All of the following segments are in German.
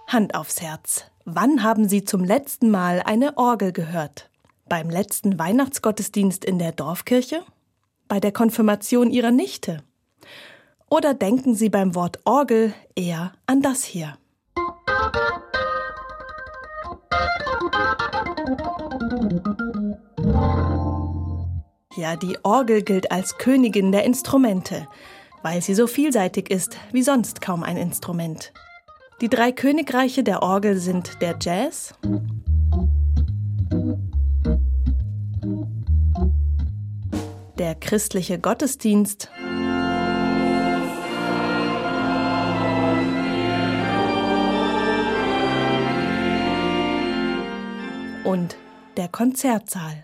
Hand aufs Herz. Wann haben Sie zum letzten Mal eine Orgel gehört? Beim letzten Weihnachtsgottesdienst in der Dorfkirche? Bei der Konfirmation Ihrer Nichte? Oder denken Sie beim Wort Orgel eher an das hier? Ja, die Orgel gilt als Königin der Instrumente, weil sie so vielseitig ist wie sonst kaum ein Instrument. Die 3 Königreiche der Orgel sind der Jazz, der christliche Gottesdienst und der Konzertsaal.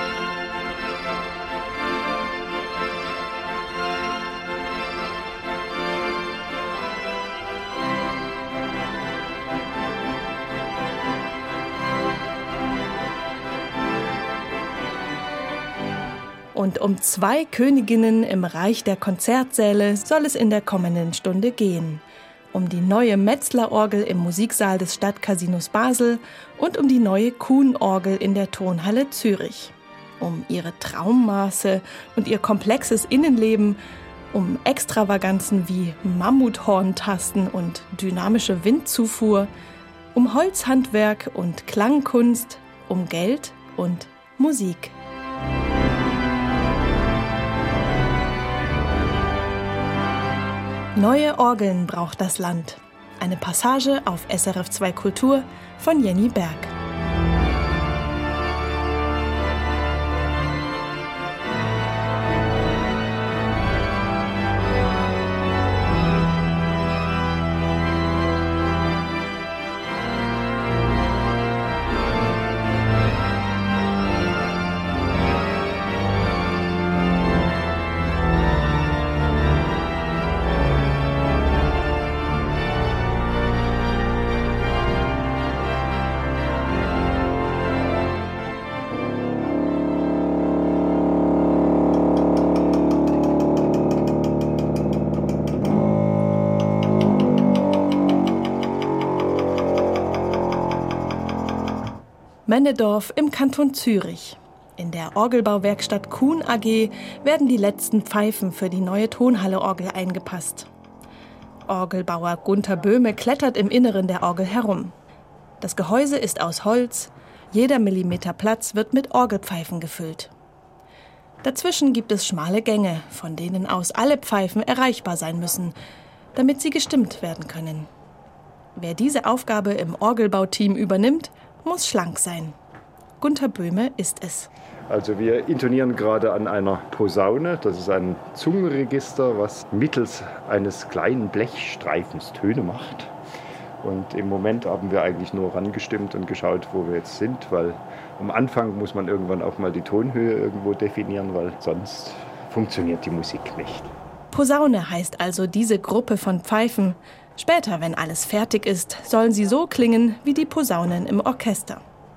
Und um 2 Königinnen im Reich der Konzertsäle soll es in der kommenden Stunde gehen. Um die neue Metzler-Orgel im Musiksaal des Stadtcasinos Basel und um die neue Kuhn-Orgel in der Tonhalle Zürich. Um ihre Traummaße und ihr komplexes Innenleben, um Extravaganzen wie Mammuthorntasten und dynamische Windzufuhr, um Holzhandwerk und Klangkunst, um Geld und Musik. Neue Orgeln braucht das Land. Eine Passage auf SRF 2 Kultur von Jenny Berg. Männedorf im Kanton Zürich. In der Orgelbauwerkstatt Kuhn AG werden die letzten Pfeifen für die neue Tonhalle-Orgel eingepasst. Orgelbauer Gunther Böhme klettert im Inneren der Orgel herum. Das Gehäuse ist aus Holz, jeder Millimeter Platz wird mit Orgelpfeifen gefüllt. Dazwischen gibt es schmale Gänge, von denen aus alle Pfeifen erreichbar sein müssen, damit sie gestimmt werden können. Wer diese Aufgabe im Orgelbauteam übernimmt, muss schlank sein. Gunther Böhme ist es. Also wir intonieren gerade an einer Posaune. Das ist ein Zungenregister, was mittels eines kleinen Blechstreifens Töne macht. Und im Moment haben wir eigentlich nur rangestimmt und geschaut, wo wir jetzt sind, weil am Anfang muss man irgendwann auch mal die Tonhöhe irgendwo definieren, weil sonst funktioniert die Musik nicht. Posaune heißt also diese Gruppe von Pfeifen. Später, wenn alles fertig ist, sollen sie so klingen wie die Posaunen im Orchester.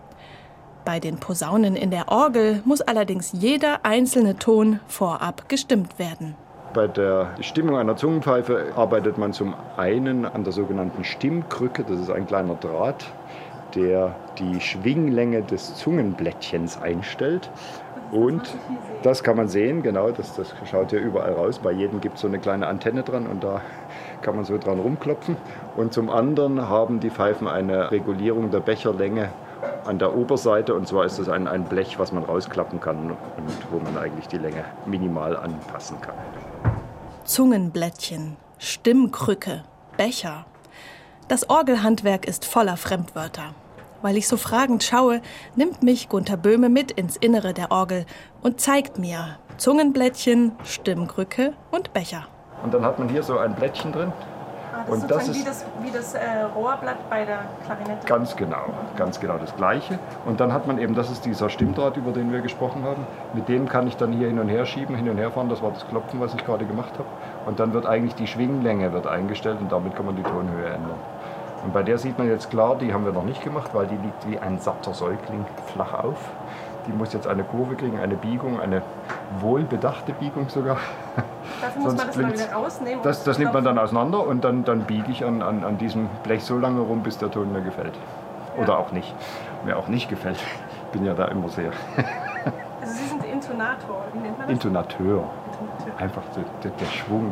Bei den Posaunen in der Orgel muss allerdings jeder einzelne Ton vorab gestimmt werden. Bei der Stimmung einer Zungenpfeife arbeitet man zum einen an der sogenannten Stimmkrücke. Das ist ein kleiner Draht, der die Schwinglänge des Zungenblättchens einstellt. Und das kann man sehen, genau, das schaut hier überall raus. Bei jedem gibt es so eine kleine Antenne dran und da kann man so dran rumklopfen. Und zum anderen haben die Pfeifen eine Regulierung der Becherlänge an der Oberseite. Und zwar ist es ein Blech, was man rausklappen kann und wo man eigentlich die Länge minimal anpassen kann. Zungenblättchen, Stimmkrücke, Becher. Das Orgelhandwerk ist voller Fremdwörter. Weil ich so fragend schaue, nimmt mich Gunther Böhme mit ins Innere der Orgel und zeigt mir Zungenblättchen, Stimmkrücke und Becher. Und dann hat man hier so ein Blättchen drin. Das und das ist wie das Rohrblatt bei der Klarinette? Ganz genau das Gleiche. Und dann hat man eben, das ist dieser Stimmdraht, über den wir gesprochen haben. Mit dem kann ich dann hier hin und her schieben, hin und her fahren. Das war das Klopfen, was ich gerade gemacht habe. Und dann wird eigentlich die Schwinglänge eingestellt und damit kann man die Tonhöhe ändern. Und bei der sieht man jetzt klar, die haben wir noch nicht gemacht, weil die liegt wie ein satter Säugling flach auf. Die muss jetzt eine Kurve kriegen, eine Biegung, eine wohlbedachte Biegung sogar. Dafür muss man das mal wieder rausnehmen. Das nimmt man dann auseinander und dann biege ich an diesem Blech so lange rum, bis der Ton mir gefällt. Ja. Oder auch nicht. Mir auch nicht gefällt. Ich bin ja da immer sehr... Also Sie sind Intonator, wie nennt man das? Intonateur. Einfach der Schwung.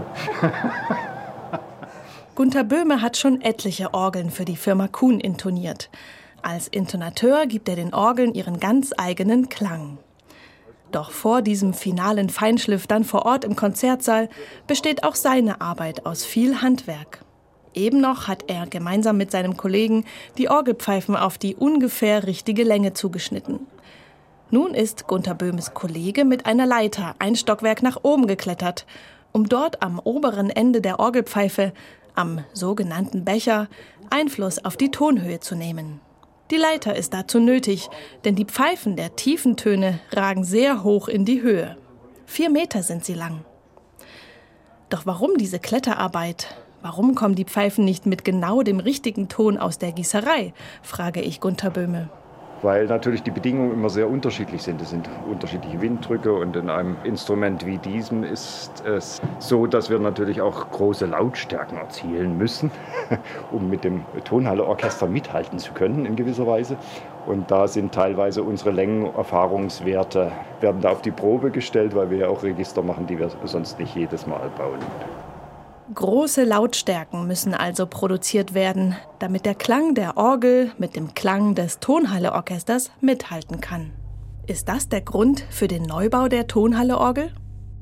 Gunther Böhme hat schon etliche Orgeln für die Firma Kuhn intoniert. Als Intonateur gibt er den Orgeln ihren ganz eigenen Klang. Doch vor diesem finalen Feinschliff dann vor Ort im Konzertsaal besteht auch seine Arbeit aus viel Handwerk. Eben noch hat er gemeinsam mit seinem Kollegen die Orgelpfeifen auf die ungefähr richtige Länge zugeschnitten. Nun ist Gunther Böhmes Kollege mit einer Leiter ein Stockwerk nach oben geklettert, um dort am oberen Ende der Orgelpfeife, am sogenannten Becher, Einfluss auf die Tonhöhe zu nehmen. Die Leiter ist dazu nötig, denn die Pfeifen der tiefen Töne ragen sehr hoch in die Höhe. 4 Meter sind sie lang. Doch warum diese Kletterarbeit? Warum kommen die Pfeifen nicht mit genau dem richtigen Ton aus der Gießerei, frage ich Gunther Böhme. Weil natürlich die Bedingungen immer sehr unterschiedlich sind. Es sind unterschiedliche Winddrücke und in einem Instrument wie diesem ist es so, dass wir natürlich auch große Lautstärken erzielen müssen, um mit dem Tonhalleorchester mithalten zu können in gewisser Weise. Und da sind teilweise unsere Längenerfahrungswerte, werden da auf die Probe gestellt, weil wir ja auch Register machen, die wir sonst nicht jedes Mal bauen. Große Lautstärken müssen also produziert werden, damit der Klang der Orgel mit dem Klang des Tonhalleorchesters mithalten kann. Ist das der Grund für den Neubau der Tonhalleorgel?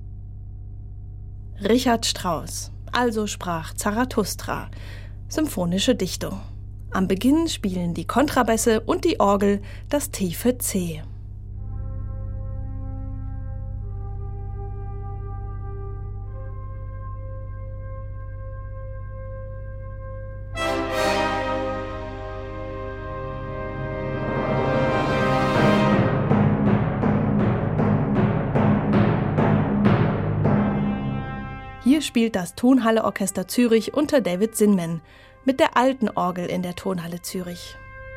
Richard Strauss, also sprach Zarathustra, symphonische Dichtung. Am Beginn spielen die Kontrabässe und die Orgel das tiefe C. Hier spielt das Tonhalleorchester Zürich unter David Zinman mit der alten Orgel in der Tonhalle Zürich.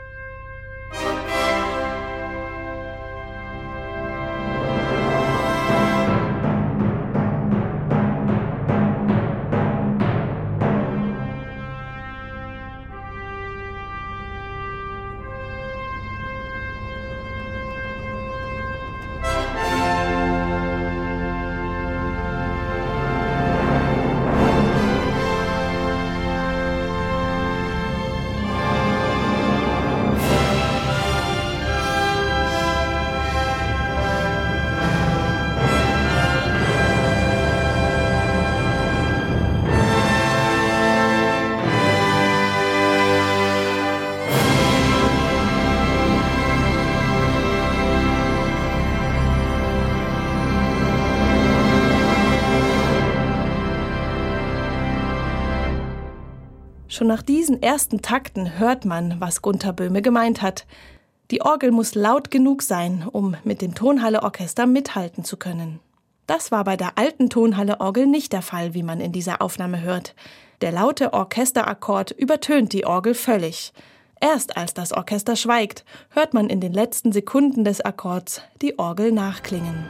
Schon nach diesen ersten Takten hört man, was Gunther Böhme gemeint hat. Die Orgel muss laut genug sein, um mit dem Tonhalleorchester mithalten zu können. Das war bei der alten Tonhalleorgel nicht der Fall, wie man in dieser Aufnahme hört. Der laute Orchesterakkord übertönt die Orgel völlig. Erst als das Orchester schweigt, hört man in den letzten Sekunden des Akkords die Orgel nachklingen.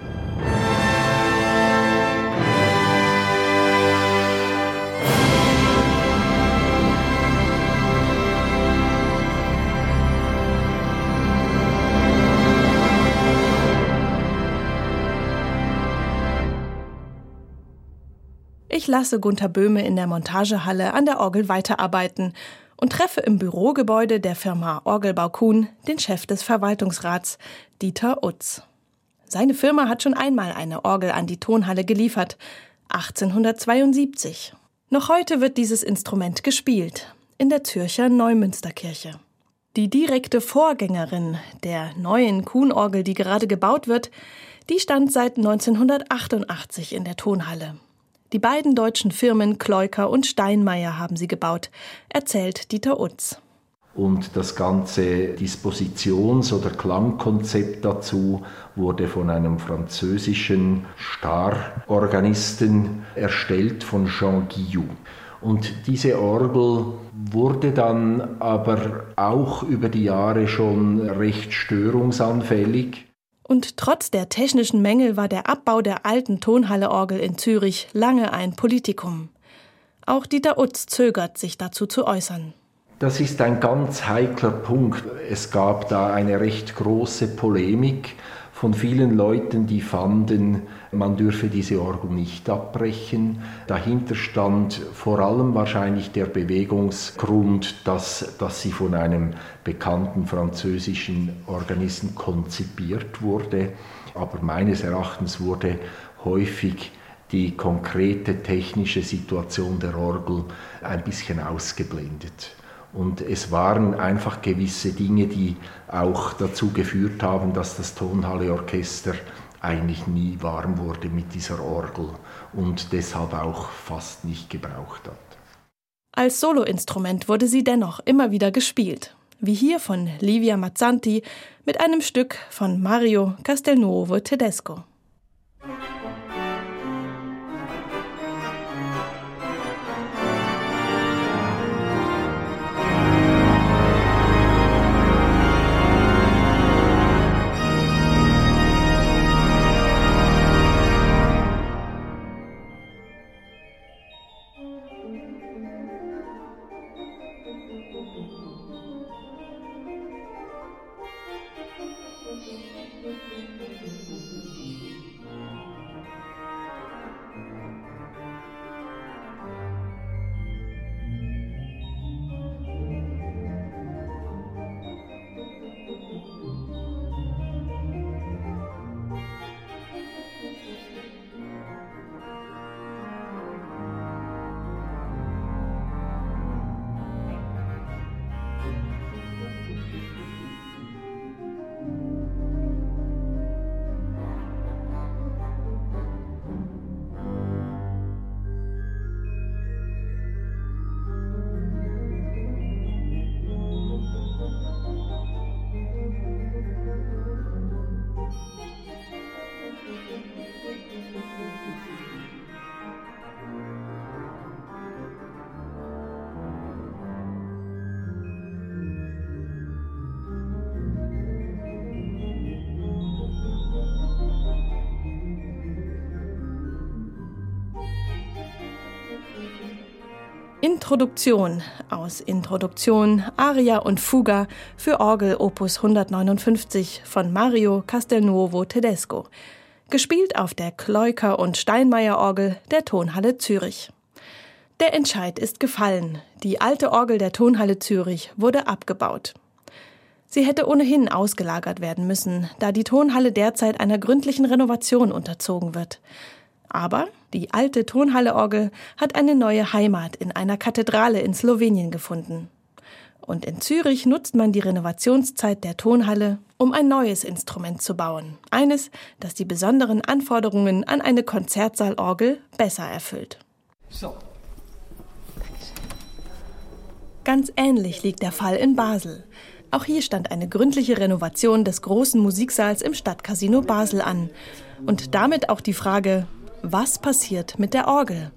Ich lasse Gunther Böhme in der Montagehalle an der Orgel weiterarbeiten und treffe im Bürogebäude der Firma Orgelbau Kuhn den Chef des Verwaltungsrats, Dieter Utz. Seine Firma hat schon einmal eine Orgel an die Tonhalle geliefert, 1872. Noch heute wird dieses Instrument gespielt, in der Zürcher Neumünsterkirche. Die direkte Vorgängerin der neuen Kuhn-Orgel, die gerade gebaut wird, die stand seit 1988 in der Tonhalle. Die beiden deutschen Firmen Kleuker und Steinmeier haben sie gebaut, erzählt Dieter Utz. Und das ganze Dispositions- oder Klangkonzept dazu wurde von einem französischen Starorganisten erstellt, von Jean Guillou. Und diese Orgel wurde dann aber auch über die Jahre schon recht störungsanfällig. Und trotz der technischen Mängel war der Abbau der alten Tonhalleorgel in Zürich lange ein Politikum. Auch Dieter Utz zögert, sich dazu zu äußern. Das ist ein ganz heikler Punkt. Es gab da eine recht große Polemik von vielen Leuten, die fanden, man dürfe diese Orgel nicht abbrechen. Dahinter stand vor allem wahrscheinlich der Bewegungsgrund, dass sie von einem bekannten französischen Organisten konzipiert wurde. Aber meines Erachtens wurde häufig die konkrete technische Situation der Orgel ein bisschen ausgeblendet. Und es waren einfach gewisse Dinge, die auch dazu geführt haben, dass das Tonhalleorchester eigentlich nie warm wurde mit dieser Orgel und deshalb auch fast nicht gebraucht hat. Als Soloinstrument wurde sie dennoch immer wieder gespielt, wie hier von Livia Mazzanti mit einem Stück von Mario Castelnuovo Tedesco. Introduktion aus Introduktion, Aria und Fuga für Orgel Opus 159 von Mario Castelnuovo Tedesco, gespielt auf der Kleuker- und Steinmeier-Orgel der Tonhalle Zürich. Der Entscheid ist gefallen, die alte Orgel der Tonhalle Zürich wurde abgebaut. Sie hätte ohnehin ausgelagert werden müssen, da die Tonhalle derzeit einer gründlichen Renovation unterzogen wird. Aber die alte Tonhalleorgel hat eine neue Heimat in einer Kathedrale in Slowenien gefunden. Und in Zürich nutzt man die Renovationszeit der Tonhalle, um ein neues Instrument zu bauen. Eines, das die besonderen Anforderungen an eine Konzertsaalorgel besser erfüllt. So. Ganz ähnlich liegt der Fall in Basel. Auch hier stand eine gründliche Renovation des großen Musiksaals im Stadtcasino Basel an. Und damit auch die Frage: Was passiert mit der Orgel?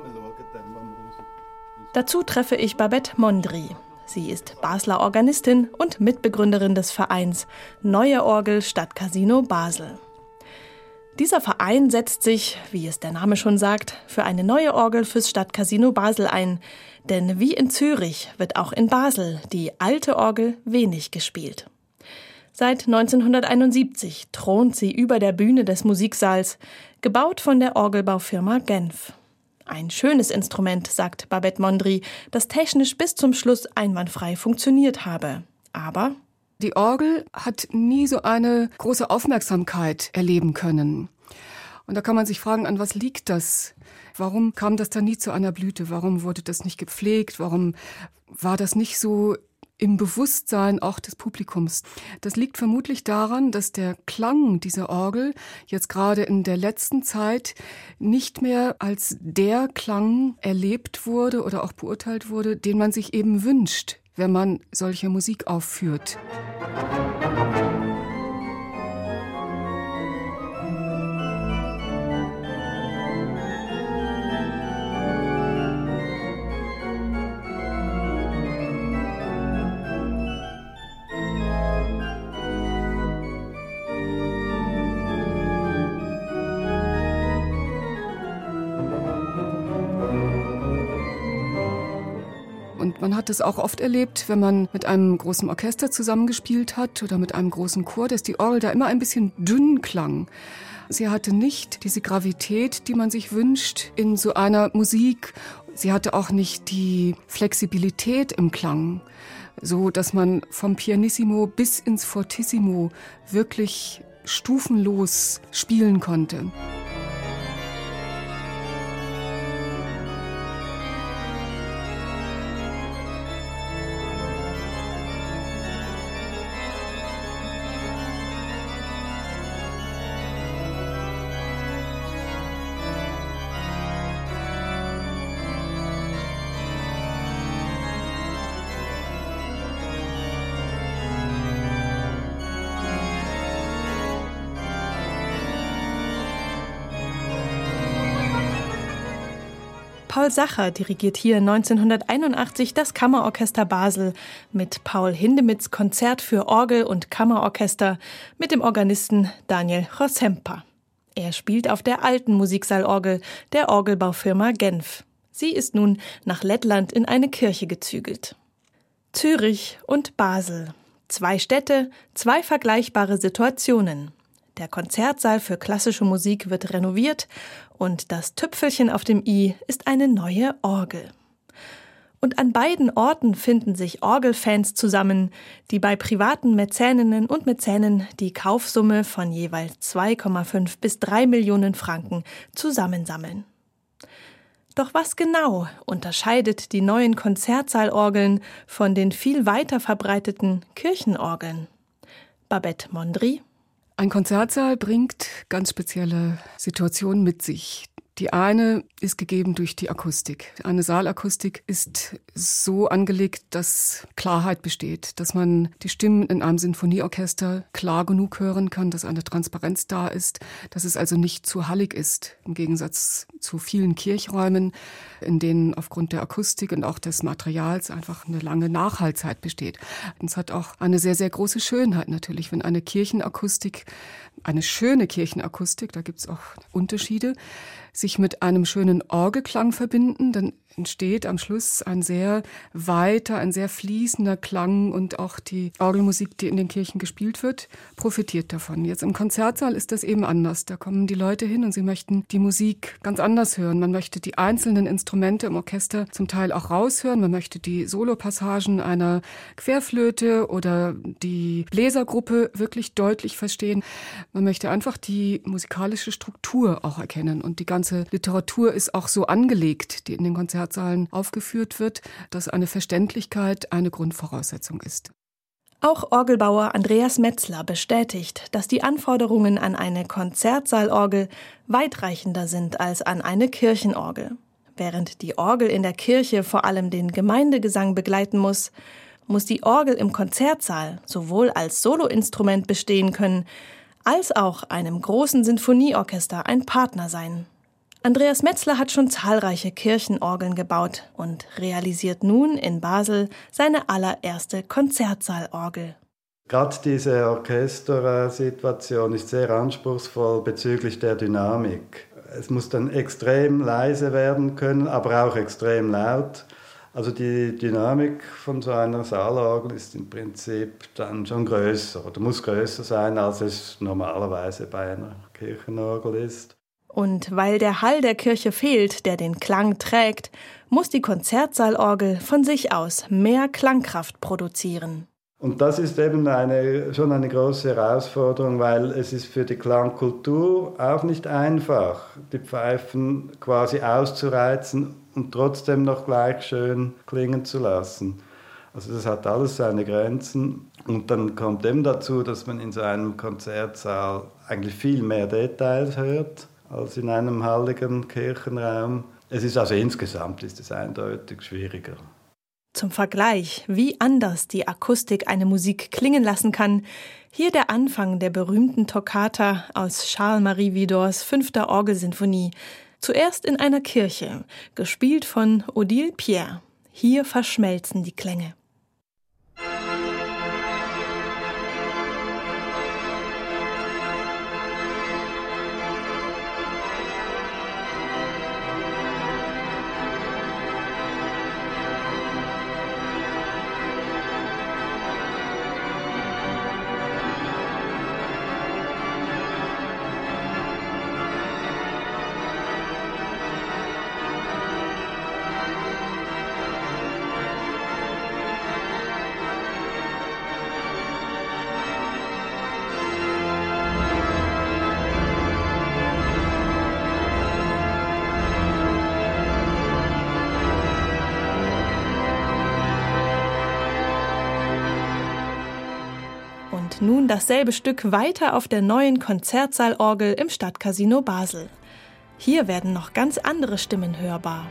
Dazu treffe ich Babette Mondry. Sie ist Basler Organistin und Mitbegründerin des Vereins Neue Orgel Stadtcasino Basel. Dieser Verein setzt sich, wie es der Name schon sagt, für eine neue Orgel fürs Stadtcasino Basel ein. Denn wie in Zürich wird auch in Basel die alte Orgel wenig gespielt. Seit 1971 thront sie über der Bühne des Musiksaals, gebaut von der Orgelbaufirma Genf. Ein schönes Instrument, sagt Babette Mondry, das technisch bis zum Schluss einwandfrei funktioniert habe. Aber die Orgel hat nie so eine große Aufmerksamkeit erleben können. Und da kann man sich fragen, an was liegt das? Warum kam das da nie zu einer Blüte? Warum wurde das nicht gepflegt? Warum war das nicht so im Bewusstsein auch des Publikums? Das liegt vermutlich daran, dass der Klang dieser Orgel jetzt gerade in der letzten Zeit nicht mehr als der Klang erlebt wurde oder auch beurteilt wurde, den man sich eben wünscht, wenn man solche Musik aufführt. Man hat es auch oft erlebt, wenn man mit einem großen Orchester zusammengespielt hat oder mit einem großen Chor, dass die Orgel da immer ein bisschen dünn klang. Sie hatte nicht diese Gravität, die man sich wünscht in so einer Musik. Sie hatte auch nicht die Flexibilität im Klang, so dass man vom Pianissimo bis ins Fortissimo wirklich stufenlos spielen konnte. Paul Sacher dirigiert hier 1981 das Kammerorchester Basel mit Paul Hindemiths Konzert für Orgel und Kammerorchester mit dem Organisten Daniel Chosempa. Er spielt auf der alten Musiksaalorgel der Orgelbaufirma Genf. Sie ist nun nach Lettland in eine Kirche gezügelt. Zürich und Basel. 2 Städte, 2 vergleichbare Situationen. Der Konzertsaal für klassische Musik wird renoviert und das Tüpfelchen auf dem i ist eine neue Orgel. Und an beiden Orten finden sich Orgelfans zusammen, die bei privaten Mäzeninnen und Mäzenen die Kaufsumme von jeweils 2,5 bis 3 Millionen Franken zusammensammeln. Doch was genau unterscheidet die neuen Konzertsaalorgeln von den viel weiter verbreiteten Kirchenorgeln? Babette Mondry. Ein Konzertsaal bringt ganz spezielle Situationen mit sich. Die eine ist gegeben durch die Akustik. Eine Saalakustik ist so angelegt, dass Klarheit besteht, dass man die Stimmen in einem Sinfonieorchester klar genug hören kann, dass eine Transparenz da ist, dass es also nicht zu hallig ist, im Gegensatz zu vielen Kirchräumen, in denen aufgrund der Akustik und auch des Materials einfach eine lange Nachhaltzeit besteht. Und es hat auch eine sehr, sehr große Schönheit natürlich, wenn eine Kirchenakustik, eine schöne Kirchenakustik, da gibt es auch Unterschiede, sich mit einem schönen Orgelklang verbinden, dann entsteht am Schluss ein sehr weiter, ein sehr fließender Klang und auch die Orgelmusik, die in den Kirchen gespielt wird, profitiert davon. Jetzt im Konzertsaal ist das eben anders. Da kommen die Leute hin und sie möchten die Musik ganz anders hören. Man möchte die einzelnen Instrumente im Orchester zum Teil auch raushören. Man möchte die Solopassagen einer Querflöte oder die Bläsergruppe wirklich deutlich verstehen. Man möchte einfach die musikalische Struktur auch erkennen und die ganze Literatur ist auch so angelegt, die in den Konzertsaalen aufgeführt wird, dass eine Verständlichkeit eine Grundvoraussetzung ist. Auch Orgelbauer Andreas Metzler bestätigt, dass die Anforderungen an eine Konzertsaalorgel weitreichender sind als an eine Kirchenorgel. Während die Orgel in der Kirche vor allem den Gemeindegesang begleiten muss, muss die Orgel im Konzertsaal sowohl als Soloinstrument bestehen können, als auch einem großen Sinfonieorchester ein Partner sein. Andreas Metzler hat schon zahlreiche Kirchenorgeln gebaut und realisiert nun in Basel seine allererste Konzertsaalorgel. Gerade diese Orchestersituation ist sehr anspruchsvoll bezüglich der Dynamik. Es muss dann extrem leise werden können, aber auch extrem laut. Also die Dynamik von so einer Saalorgel ist im Prinzip dann schon größer oder muss größer sein, als es normalerweise bei einer Kirchenorgel ist. Und weil der Hall der Kirche fehlt, der den Klang trägt, muss die Konzertsaalorgel von sich aus mehr Klangkraft produzieren. Und das ist eben schon eine große Herausforderung, weil es ist für die Klangkultur auch nicht einfach, die Pfeifen quasi auszureizen und trotzdem noch gleich schön klingen zu lassen. Also das hat alles seine Grenzen. Und dann kommt eben dazu, dass man in so einem Konzertsaal eigentlich viel mehr Details hört als in einem halligen Kirchenraum. Es ist also insgesamt ist es eindeutig schwieriger. Zum Vergleich, wie anders die Akustik eine Musik klingen lassen kann, hier der Anfang der berühmten Toccata aus Charles-Marie Widors 5. Orgelsinfonie, zuerst in einer Kirche, gespielt von Odile Pierre. Hier verschmelzen die Klänge. Und nun dasselbe Stück weiter auf der neuen Konzertsaalorgel im Stadtcasino Basel. Hier werden noch ganz andere Stimmen hörbar.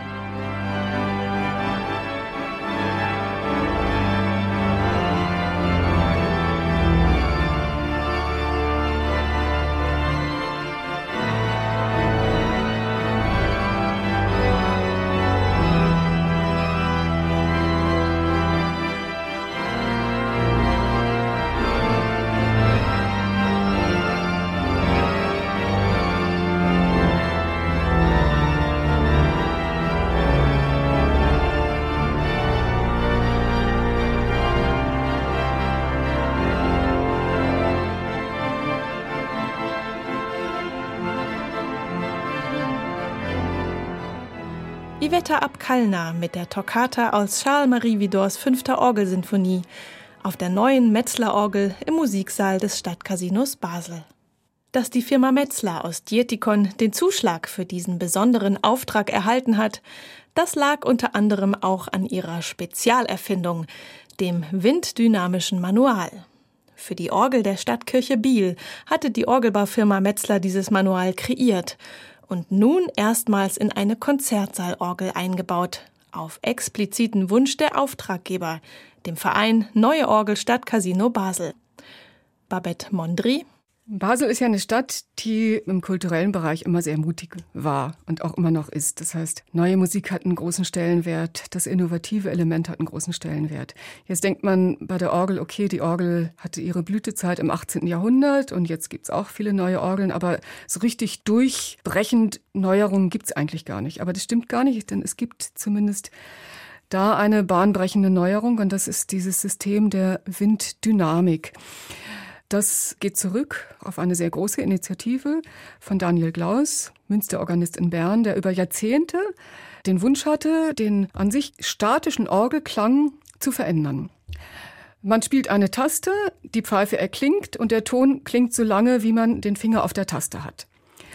Iveta Abkalna mit der Toccata aus Charles-Marie Widors 5. Orgelsinfonie auf der neuen Metzler-Orgel im Musiksaal des Stadtcasinos Basel. Dass die Firma Metzler aus Dietikon den Zuschlag für diesen besonderen Auftrag erhalten hat, das lag unter anderem auch an ihrer Spezialerfindung, dem winddynamischen Manual. Für die Orgel der Stadtkirche Biel hatte die Orgelbaufirma Metzler dieses Manual kreiert und nun erstmals in eine Konzertsaalorgel eingebaut, auf expliziten Wunsch der Auftraggeber, dem Verein Neue Orgel Stadtcasino Basel. Babette Mondry. Basel ist ja eine Stadt, die im kulturellen Bereich immer sehr mutig war und auch immer noch ist. Das heißt, neue Musik hat einen großen Stellenwert, das innovative Element hat einen großen Stellenwert. Jetzt denkt man bei der Orgel, okay, die Orgel hatte ihre Blütezeit im 18. Jahrhundert und jetzt gibt's auch viele neue Orgeln, aber so richtig durchbrechend Neuerungen gibt's eigentlich gar nicht. Aber das stimmt gar nicht, denn es gibt zumindest da eine bahnbrechende Neuerung und das ist dieses System der Winddynamik. Das geht zurück auf eine sehr große Initiative von Daniel Glaus, Münsterorganist in Bern, der über Jahrzehnte den Wunsch hatte, den an sich statischen Orgelklang zu verändern. Man spielt eine Taste, die Pfeife erklingt und der Ton klingt so lange, wie man den Finger auf der Taste hat.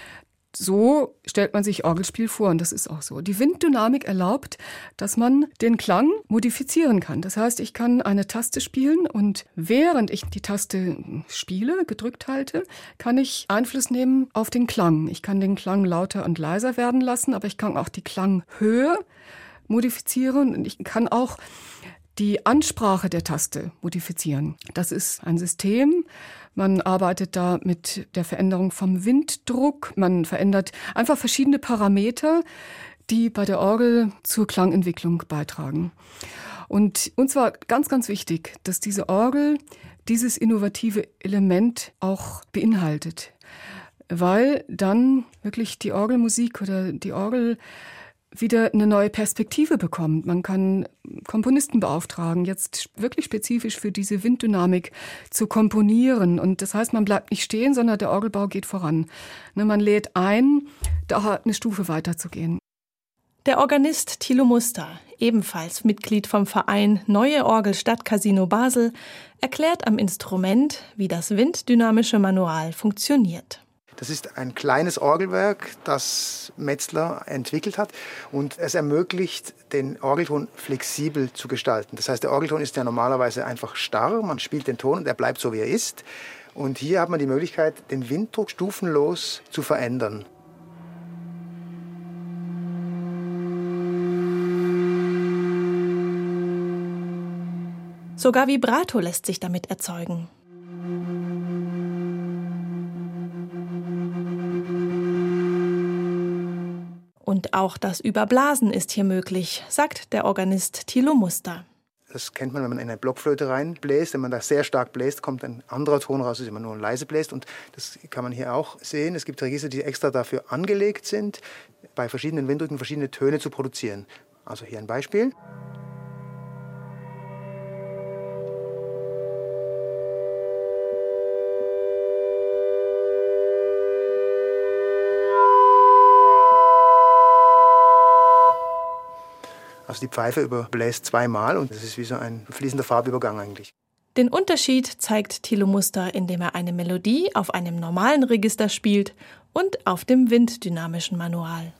So stellt man sich Orgelspiel vor und das ist auch so. Die Winddynamik erlaubt, dass man den Klang modifizieren kann. Das heißt, ich kann eine Taste spielen und während ich die Taste spiele, gedrückt halte, kann ich Einfluss nehmen auf den Klang. Ich kann den Klang lauter und leiser werden lassen, aber ich kann auch die Klanghöhe modifizieren und ich kann auch die Ansprache der Taste modifizieren. Das ist ein System. Man arbeitet da mit der Veränderung vom Winddruck. Man verändert einfach verschiedene Parameter, die bei der Orgel zur Klangentwicklung beitragen. Und uns war ganz, ganz wichtig, dass diese Orgel dieses innovative Element auch beinhaltet, weil dann wirklich die Orgelmusik oder die Orgel wieder eine neue Perspektive bekommt. Man kann Komponisten beauftragen, jetzt wirklich spezifisch für diese Winddynamik zu komponieren. Und das heißt, man bleibt nicht stehen, sondern der Orgelbau geht voran. Man lädt ein, da eine Stufe weiterzugehen. Der Organist Thilo Muster, ebenfalls Mitglied vom Verein Neue Orgel Stadtcasino Basel, erklärt am Instrument, wie das winddynamische Manual funktioniert. Das ist ein kleines Orgelwerk, das Metzler entwickelt hat und es ermöglicht, den Orgelton flexibel zu gestalten. Das heißt, der Orgelton ist ja normalerweise einfach starr, man spielt den Ton und er bleibt so, wie er ist. Und hier hat man die Möglichkeit, den Winddruck stufenlos zu verändern. Sogar Vibrato lässt sich damit erzeugen. Und auch das Überblasen ist hier möglich, sagt der Organist Thilo Muster. Das kennt man, wenn man in eine Blockflöte reinbläst. Wenn man da sehr stark bläst, kommt ein anderer Ton raus, als wenn man nur leise bläst. Und das kann man hier auch sehen. Es gibt Register, die extra dafür angelegt sind, bei verschiedenen Winddrücken verschiedene Töne zu produzieren. Also hier ein Beispiel. Also die Pfeife überbläst zweimal und das ist wie so ein fließender Farbübergang eigentlich. Den Unterschied zeigt Thilo Muster, indem er eine Melodie auf einem normalen Register spielt und auf dem winddynamischen Manual.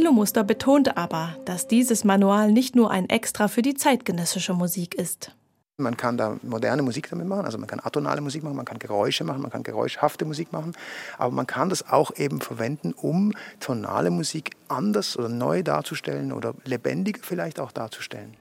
Bruno Muster betonte aber, dass dieses Manual nicht nur ein Extra für die zeitgenössische Musik ist. Man kann da moderne Musik damit machen, also man kann atonale Musik machen, man kann Geräusche machen, man kann geräuschhafte Musik machen, aber man kann das auch eben verwenden, um tonale Musik anders oder neu darzustellen oder lebendiger vielleicht auch darzustellen.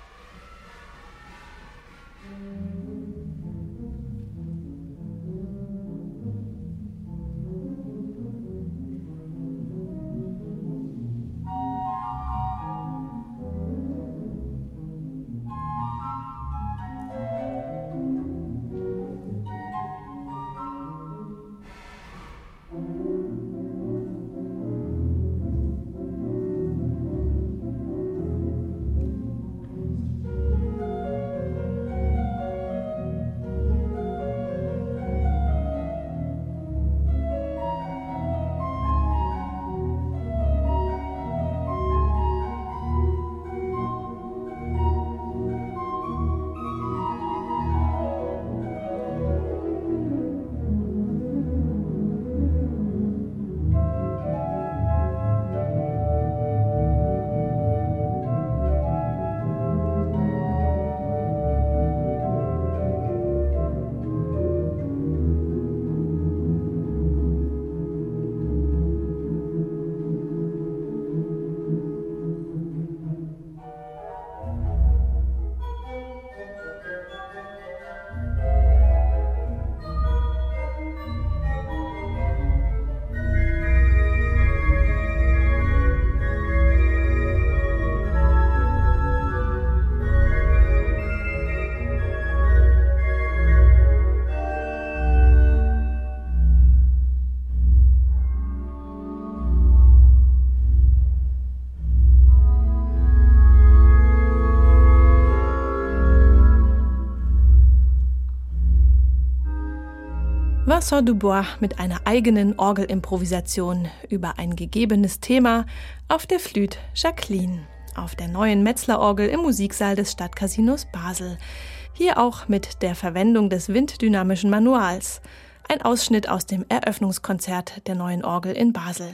Vincent Dubois mit einer eigenen Orgelimprovisation über ein gegebenes Thema auf der Flûte Jacqueline, auf der neuen Metzler-Orgel im Musiksaal des Stadtcasinos Basel. Hier auch mit der Verwendung des winddynamischen Manuals. Ein Ausschnitt aus dem Eröffnungskonzert der neuen Orgel in Basel.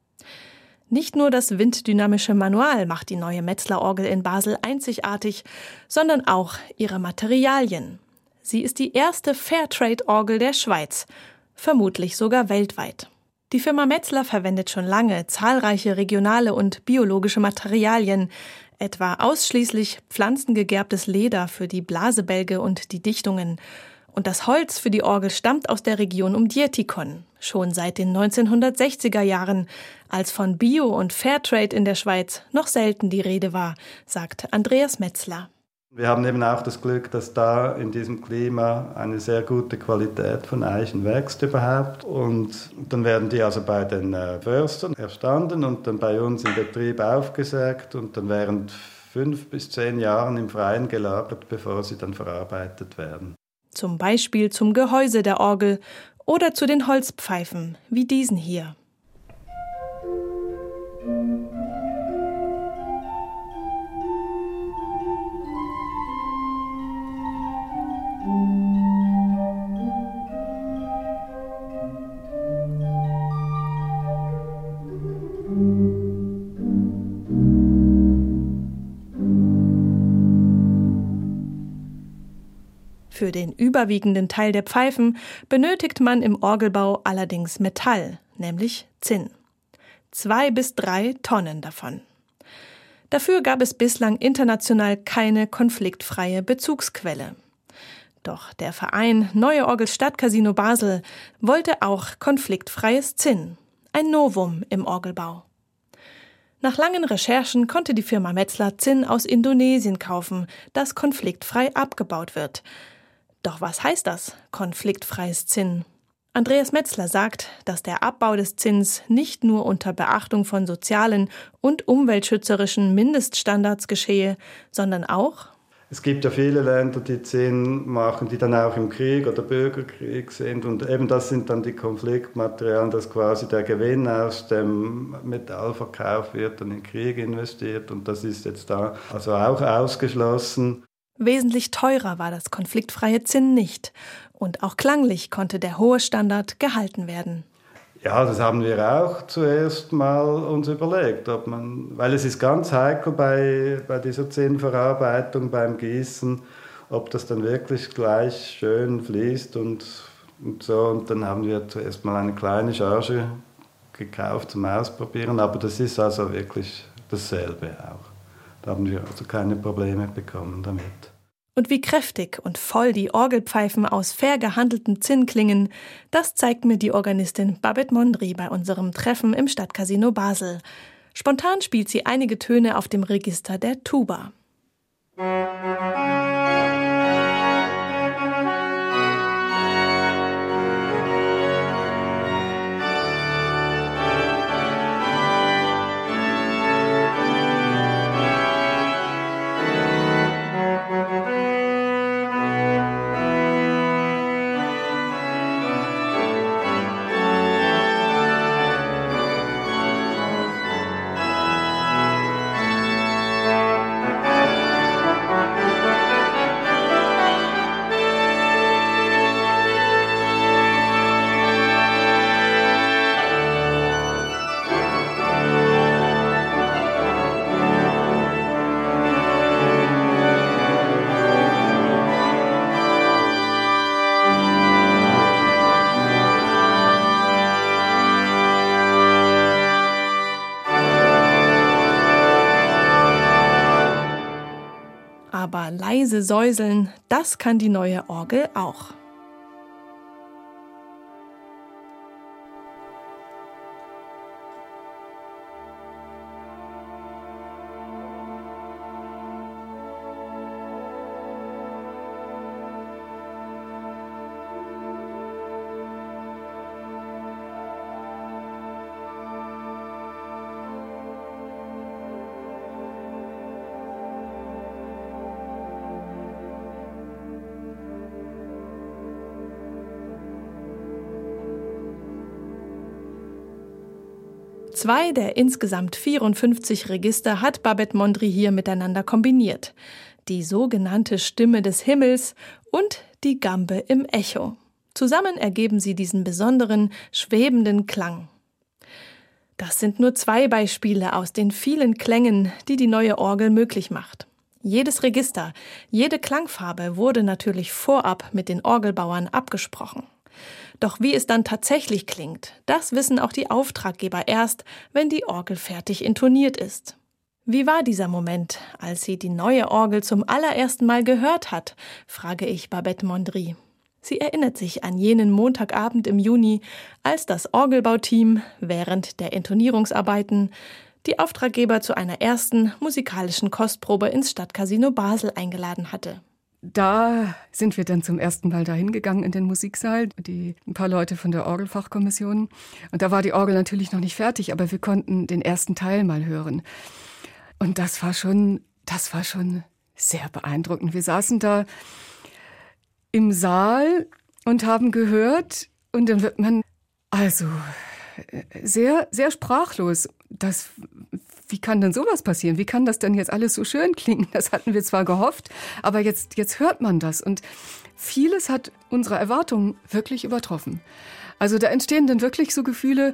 Nicht nur das winddynamische Manual macht die neue Metzler-Orgel in Basel einzigartig, sondern auch ihre Materialien. Sie ist die erste Fairtrade-Orgel der Schweiz, vermutlich sogar weltweit. Die Firma Metzler verwendet schon lange zahlreiche regionale und biologische Materialien, etwa ausschließlich pflanzengegerbtes Leder für die Blasebälge und die Dichtungen. Und das Holz für die Orgel stammt aus der Region um Dietikon, schon seit den 1960er Jahren, als von Bio und Fairtrade in der Schweiz noch selten die Rede war, sagt Andreas Metzler. Wir haben eben auch das Glück, dass da in diesem Klima eine sehr gute Qualität von Eichen wächst überhaupt. Und dann werden die also bei den Förstern erstanden und dann bei uns im Betrieb aufgesägt und dann während 5 bis 10 Jahren im Freien gelagert, bevor sie dann verarbeitet werden. Zum Beispiel zum Gehäuse der Orgel oder zu den Holzpfeifen, wie diesen hier. Für den überwiegenden Teil der Pfeifen benötigt man im Orgelbau allerdings Metall, nämlich Zinn. 2 bis 3 Tonnen davon. Dafür gab es bislang international keine konfliktfreie Bezugsquelle. Doch der Verein Neue Orgel Stadtcasino Basel wollte auch konfliktfreies Zinn, ein Novum im Orgelbau. Nach langen Recherchen konnte die Firma Metzler Zinn aus Indonesien kaufen, das konfliktfrei abgebaut wird. Doch was heißt das, konfliktfreies Zinn? Andreas Metzler sagt, dass der Abbau des Zinns nicht nur unter Beachtung von sozialen und umweltschützerischen Mindeststandards geschehe, sondern auch: Es gibt ja viele Länder, die Zinn machen, die dann auch im Krieg oder Bürgerkrieg sind. Und eben das sind dann die Konfliktmaterialien, dass quasi der Gewinn aus dem Metallverkauf wird dann in Krieg investiert. Und das ist jetzt da also auch ausgeschlossen. Wesentlich teurer war das konfliktfreie Zinn nicht. Und auch klanglich konnte der hohe Standard gehalten werden. Ja, das haben wir auch zuerst mal uns überlegt, weil es ist ganz heikel bei dieser Zinnverarbeitung, beim Gießen, ob das dann wirklich gleich schön fließt und so. Und dann haben wir zuerst mal eine kleine Charge gekauft zum Ausprobieren, aber das ist also wirklich dasselbe auch. Da haben wir also keine Probleme bekommen damit. Und wie kräftig und voll die Orgelpfeifen aus fair gehandeltem Zinn klingen, das zeigt mir die Organistin Babette Mondry bei unserem Treffen im Stadtcasino Basel. Spontan spielt sie einige Töne auf dem Register der Tuba. Aber leise säuseln, das kann die neue Orgel auch. Zwei der insgesamt 54 Register hat Babette Mondry hier miteinander kombiniert. Die sogenannte Stimme des Himmels und die Gambe im Echo. Zusammen ergeben sie diesen besonderen, schwebenden Klang. Das sind nur 2 Beispiele aus den vielen Klängen, die die neue Orgel möglich macht. Jedes Register, jede Klangfarbe wurde natürlich vorab mit den Orgelbauern abgesprochen. Doch wie es dann tatsächlich klingt, das wissen auch die Auftraggeber erst, wenn die Orgel fertig intoniert ist. Wie war dieser Moment, als sie die neue Orgel zum allerersten Mal gehört hat, frage ich Babette Mondry. Sie erinnert sich an jenen Montagabend im Juni, als das Orgelbauteam während der Intonierungsarbeiten die Auftraggeber zu einer ersten musikalischen Kostprobe ins Stadtcasino Basel eingeladen hatte. Da sind wir dann zum ersten Mal dahin gegangen in den Musiksaal, ein paar Leute von der Orgelfachkommission. Und da war die Orgel natürlich noch nicht fertig, aber wir konnten den ersten Teil mal hören. Und das war schon sehr beeindruckend. Wir saßen da im Saal und haben gehört und dann wird man also sehr, sehr sprachlos. Wie kann denn sowas passieren? Wie kann das denn jetzt alles so schön klingen? Das hatten wir zwar gehofft, aber jetzt hört man das. Und vieles hat unsere Erwartungen wirklich übertroffen. Also da entstehen dann wirklich so Gefühle,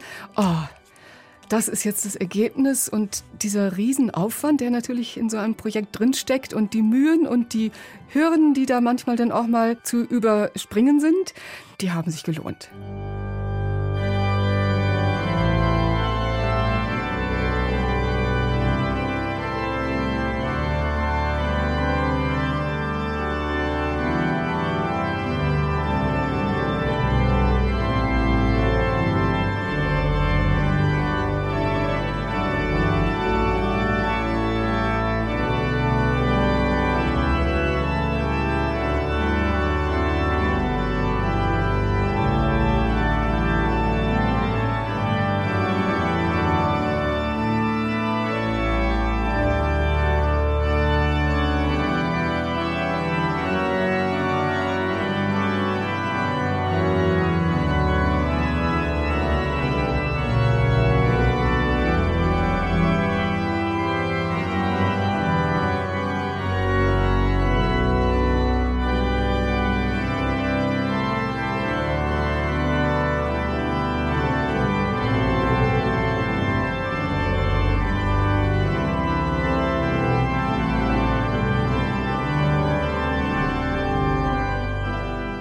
das ist jetzt das Ergebnis und dieser Riesenaufwand, der natürlich in so einem Projekt drinsteckt und die Mühen und die Hürden, die da manchmal dann auch mal zu überspringen sind, die haben sich gelohnt.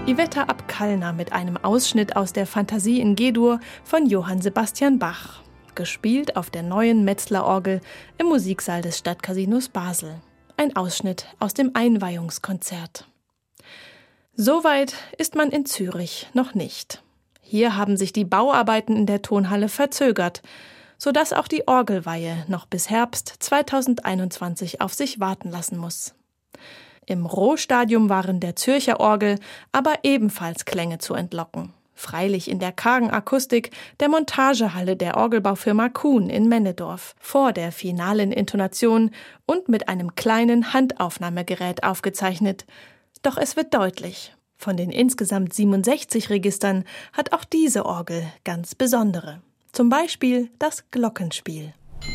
Iveta Abkallner mit einem Ausschnitt aus der Fantasie in G-Dur von Johann Sebastian Bach. Gespielt auf der neuen Metzler-Orgel im Musiksaal des Stadtcasinos Basel. Ein Ausschnitt aus dem Einweihungskonzert. Soweit ist man in Zürich noch nicht. Hier haben sich die Bauarbeiten in der Tonhalle verzögert, sodass auch die Orgelweihe noch bis Herbst 2021 auf sich warten lassen muss. Im Rohstadium waren der Zürcher Orgel aber ebenfalls Klänge zu entlocken. Freilich in der kargen Akustik der Montagehalle der Orgelbaufirma Kuhn in Männedorf, vor der finalen Intonation und mit einem kleinen Handaufnahmegerät aufgezeichnet. Doch es wird deutlich, von den insgesamt 67 Registern hat auch diese Orgel ganz besondere. Zum Beispiel das Glockenspiel.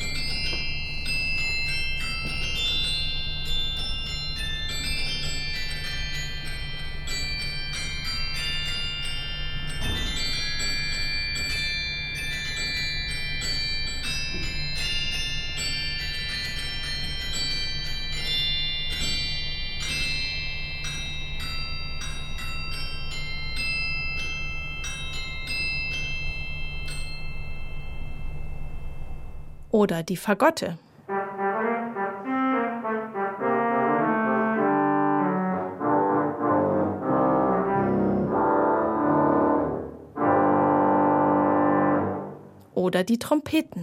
Oder die Fagotte. Oder die Trompeten.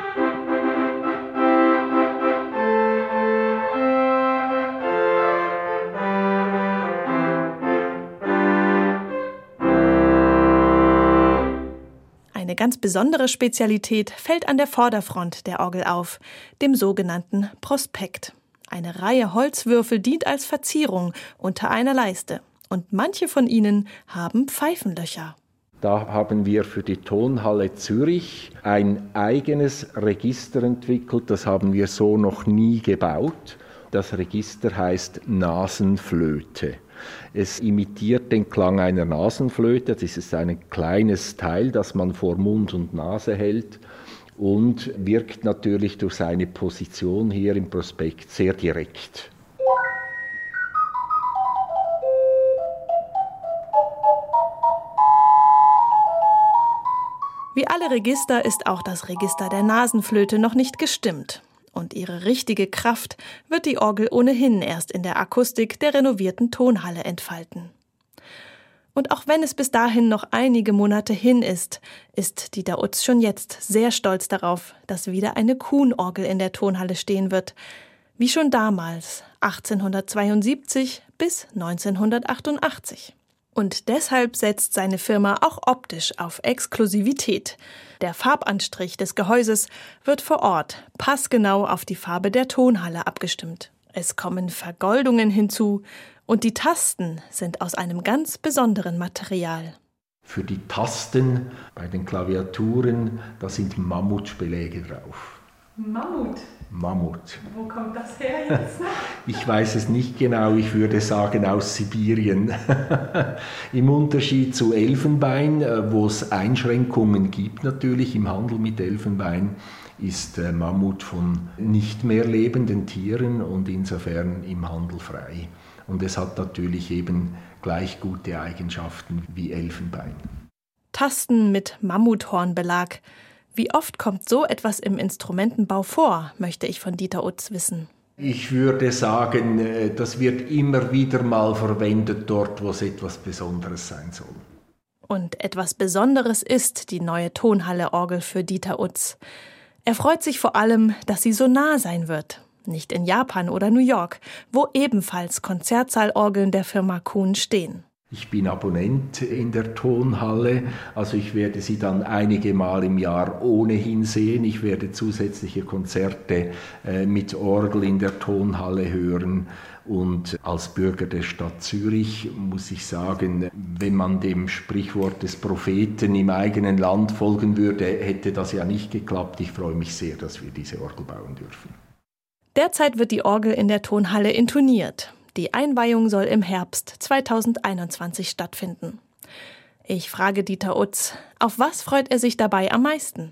Eine ganz besondere Spezialität fällt an der Vorderfront der Orgel auf, dem sogenannten Prospekt. Eine Reihe Holzwürfel dient als Verzierung unter einer Leiste. Und manche von ihnen haben Pfeifenlöcher. Da haben wir für die Tonhalle Zürich ein eigenes Register entwickelt. Das haben wir so noch nie gebaut. Das Register heißt Nasenflöte. Es imitiert den Klang einer Nasenflöte. Das ist ein kleines Teil, das man vor Mund und Nase hält und wirkt natürlich durch seine Position hier im Prospekt sehr direkt. Wie alle Register ist auch das Register der Nasenflöte noch nicht gestimmt. Und ihre richtige Kraft wird die Orgel ohnehin erst in der Akustik der renovierten Tonhalle entfalten. Und auch wenn es bis dahin noch einige Monate hin ist Dieter Utz schon jetzt sehr stolz darauf, dass wieder eine Kuhn-Orgel in der Tonhalle stehen wird, wie schon damals, 1872 bis 1988. Und deshalb setzt seine Firma auch optisch auf Exklusivität. Der Farbanstrich des Gehäuses wird vor Ort passgenau auf die Farbe der Tonhalle abgestimmt. Es kommen Vergoldungen hinzu und die Tasten sind aus einem ganz besonderen Material. Für die Tasten bei den Klaviaturen, da sind Mammutbeläge drauf. Mammut. Wo kommt das her jetzt? Ich weiß es nicht genau, ich würde sagen aus Sibirien. Im Unterschied zu Elfenbein, wo es Einschränkungen gibt natürlich im Handel mit Elfenbein, ist Mammut von nicht mehr lebenden Tieren und insofern im Handel frei. Und es hat natürlich eben gleich gute Eigenschaften wie Elfenbein. Tasten mit Mammuthornbelag. Wie oft kommt so etwas im Instrumentenbau vor, möchte ich von Dieter Utz wissen. Ich würde sagen, das wird immer wieder mal verwendet dort, wo es etwas Besonderes sein soll. Und etwas Besonderes ist die neue Tonhalle-Orgel für Dieter Utz. Er freut sich vor allem, dass sie so nah sein wird. Nicht in Japan oder New York, wo ebenfalls Konzertsaalorgeln der Firma Kuhn stehen. Ich bin Abonnent in der Tonhalle, also ich werde sie dann einige Mal im Jahr ohnehin sehen. Ich werde zusätzliche Konzerte mit Orgel in der Tonhalle hören. Und als Bürger der Stadt Zürich muss ich sagen, wenn man dem Sprichwort des Propheten im eigenen Land folgen würde, hätte das ja nicht geklappt. Ich freue mich sehr, dass wir diese Orgel bauen dürfen. Derzeit wird die Orgel in der Tonhalle intoniert. Die Einweihung soll im Herbst 2021 stattfinden. Ich frage Dieter Utz, auf was freut er sich dabei am meisten?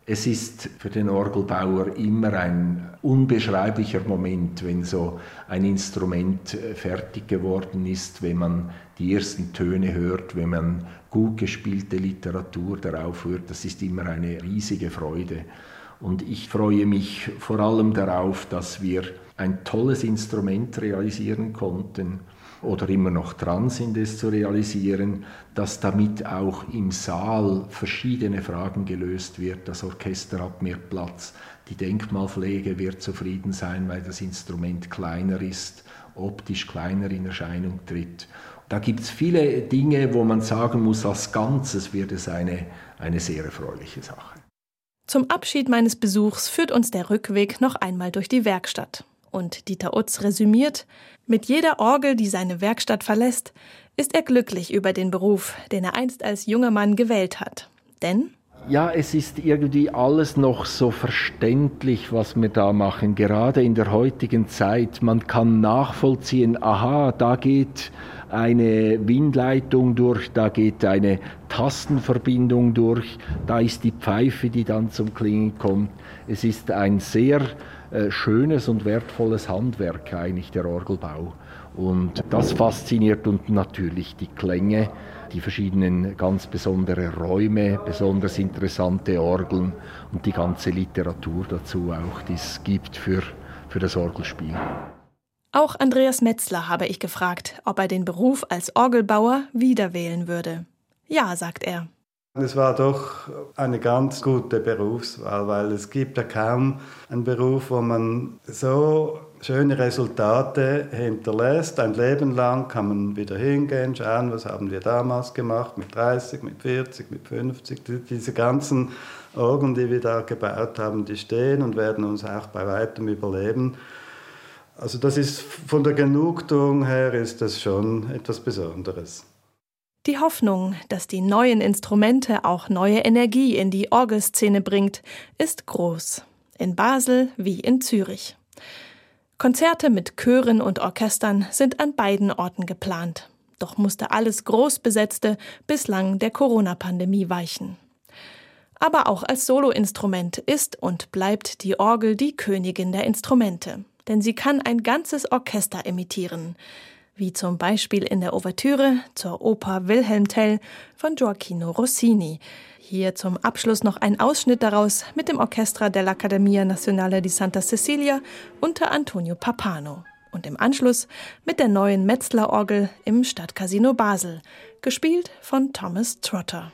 Es ist für den Orgelbauer immer ein unbeschreiblicher Moment, wenn so ein Instrument fertig geworden ist, wenn man die ersten Töne hört, wenn man gut gespielte Literatur darauf hört. Das ist immer eine riesige Freude. Und ich freue mich vor allem darauf, dass wir ein tolles Instrument realisieren konnten oder immer noch dran sind, es zu realisieren, dass damit auch im Saal verschiedene Fragen gelöst wird. Das Orchester hat mehr Platz, die Denkmalpflege wird zufrieden sein, weil das Instrument kleiner ist, optisch kleiner in Erscheinung tritt. Da gibt es viele Dinge, wo man sagen muss, als Ganzes wird es eine sehr erfreuliche Sache. Zum Abschied meines Besuchs führt uns der Rückweg noch einmal durch die Werkstatt. Und Dieter Utz resümiert: Mit jeder Orgel, die seine Werkstatt verlässt, ist er glücklich über den Beruf, den er einst als junger Mann gewählt hat. Denn ja, es ist irgendwie alles noch so verständlich, was wir da machen, gerade in der heutigen Zeit. Man kann nachvollziehen, aha, da geht eine Windleitung durch, da geht eine Tastenverbindung durch, da ist die Pfeife, die dann zum Klingen kommt. Es ist ein sehr schönes und wertvolles Handwerk eigentlich, der Orgelbau. Und das fasziniert uns natürlich, die Klänge, die verschiedenen ganz besondere Räume, besonders interessante Orgeln und die ganze Literatur dazu auch, die es gibt für das Orgelspiel. Auch Andreas Metzler habe ich gefragt, ob er den Beruf als Orgelbauer wieder wählen würde. Ja, sagt er. Es war doch eine ganz gute Berufswahl, weil es gibt ja kaum einen Beruf, wo man so schöne Resultate hinterlässt. Ein Leben lang kann man wieder hingehen, schauen, was haben wir damals gemacht, mit 30, mit 40, mit 50. Diese ganzen Orgeln, die wir da gebaut haben, die stehen und werden uns auch bei weitem überleben. Also das ist von der Genugtuung her ist das schon etwas Besonderes. Die Hoffnung, dass die neuen Instrumente auch neue Energie in die Orgelszene bringt, ist groß. In Basel wie in Zürich. Konzerte mit Chören und Orchestern sind an beiden Orten geplant. Doch musste alles Großbesetzte bislang der Corona-Pandemie weichen. Aber auch als Soloinstrument ist und bleibt die Orgel die Königin der Instrumente. Denn sie kann ein ganzes Orchester imitieren. Wie zum Beispiel in der Ouvertüre zur Oper Wilhelm Tell von Gioacchino Rossini. Hier zum Abschluss noch ein Ausschnitt daraus mit dem Orchestra dell'Accademia Nazionale di Santa Cecilia unter Antonio Pappano. Und im Anschluss mit der neuen Metzler-Orgel im Stadtcasino Basel, gespielt von Thomas Trotter.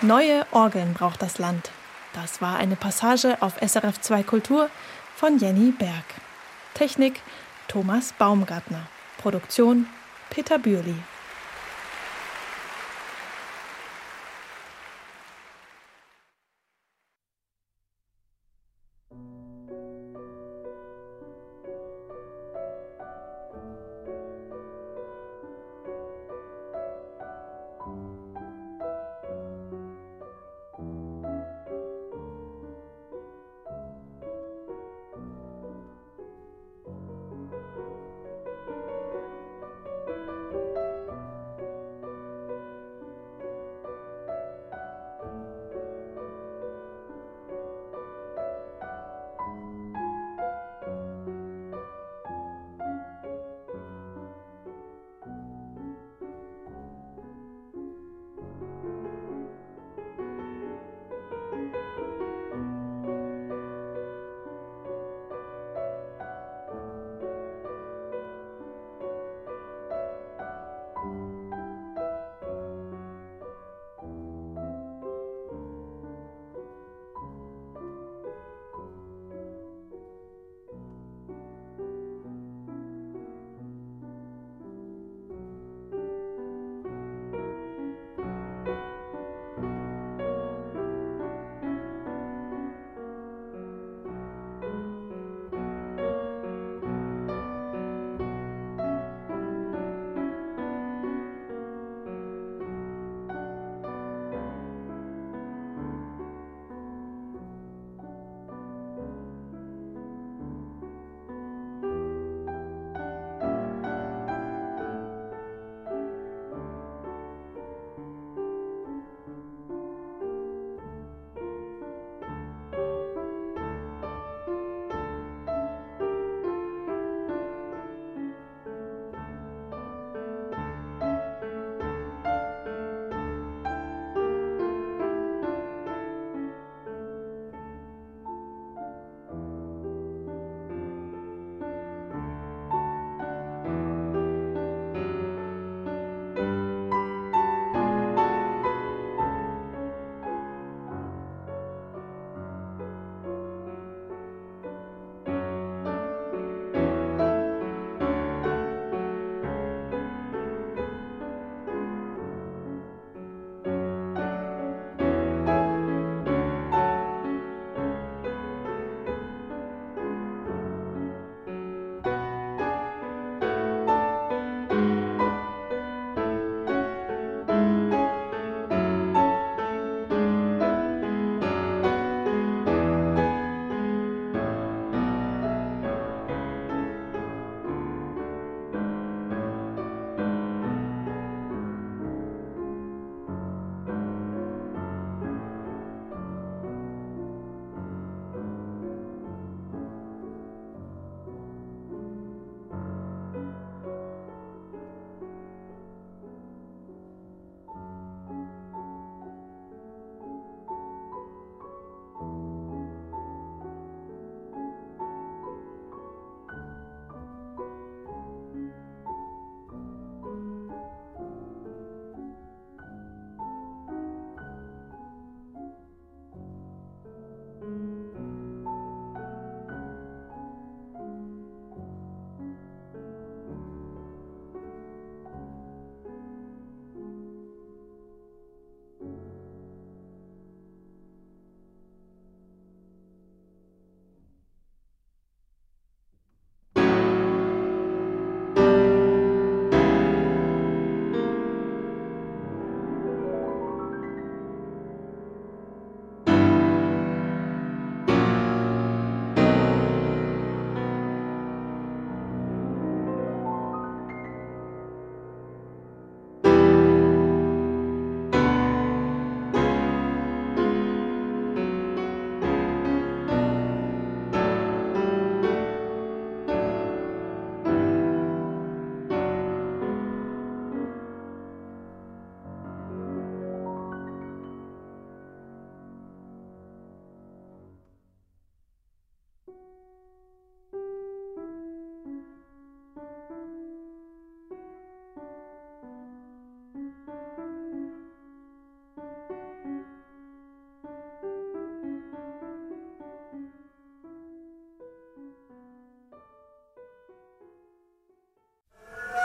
Neue Orgeln braucht das Land. Das war eine Passage auf SRF 2 Kultur von Jenny Berg. Technik Thomas Baumgartner. Produktion Peter Bürli.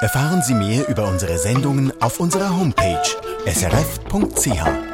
Erfahren Sie mehr über unsere Sendungen auf unserer Homepage srf.ch.